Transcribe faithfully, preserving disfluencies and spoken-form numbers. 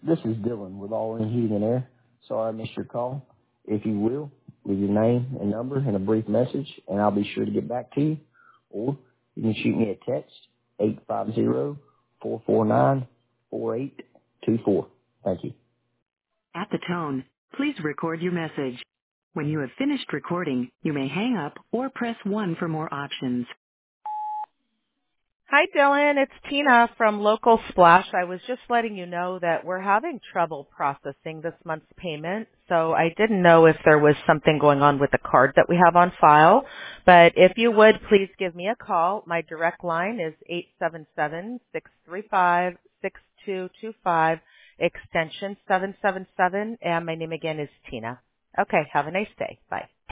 This is Dylan with All In Heating and Air. Sorry I missed your call. If you will, leave your name and number and a brief message, and I'll be sure to get back to you. Or you can shoot me a text, eight five zero, four four nine, four eight two four. Thank you. At the tone, please record your message. When you have finished recording, you may hang up or press one for more options. Hi, Dylan. It's Tina from Local Splash. I was just letting you know that we're having trouble processing this month's payment, so I didn't know if there was something going on with the card that we have on file. But if you would, please give me a call. My direct line is eight seven seven, six three five, six two two five, extension seven seven seven, and my name again is Tina. Okay, have a nice day. Bye.